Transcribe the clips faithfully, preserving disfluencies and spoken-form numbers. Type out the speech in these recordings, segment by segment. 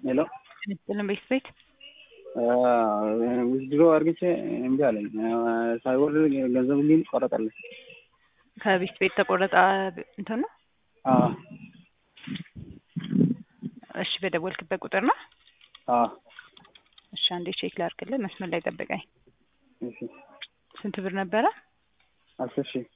ሄሎ ጥልን ቤት ቤት ውዝድሮ አርግቼ እንዴ አለኝ ሳይወርድ ገንዘብ ግን ቆረጠልኝ። ከቤት ቤት ተቆረጠ እንትን ነው። አዎ እሺ በደወልክበት ቁጥር ነው? አዎ እሺ አንዴ ቼክ ላድርግልህ፣ መስመር ላይ ጠብቀኝ። እሺ ስንት ብር ነበረ? አስር ሺህ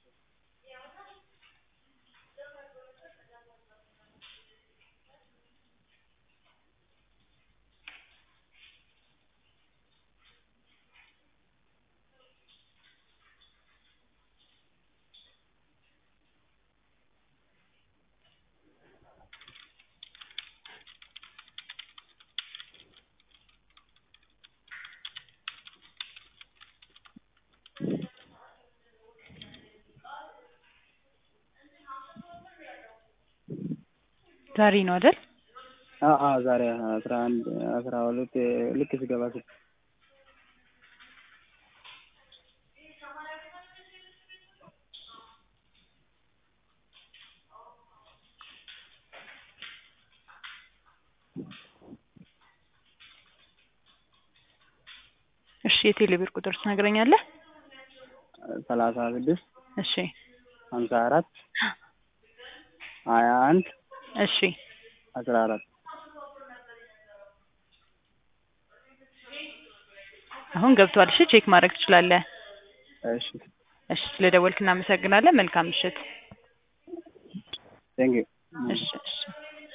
ዛሬ ነው አይደል? አዎ አዎ ዛሬ አስራ አንድ አስራ ሁለት ልክ ሲገባ ሲል እሺ የቴሌ ብር ቁጥር ትነግረኛለህ? ሰላሳ ስድስት እሺ ሀምሳ አራት ሀያ አንድ እሺ አስራ አራት አሁን ገብቷል። እሺ ቼክ ማድረግ ትችላለህ። እሺ እሺ ስለደወልክ እናመሰግናለን። መልካም ምሽት። ቴንክ ዩ እሺ እሺ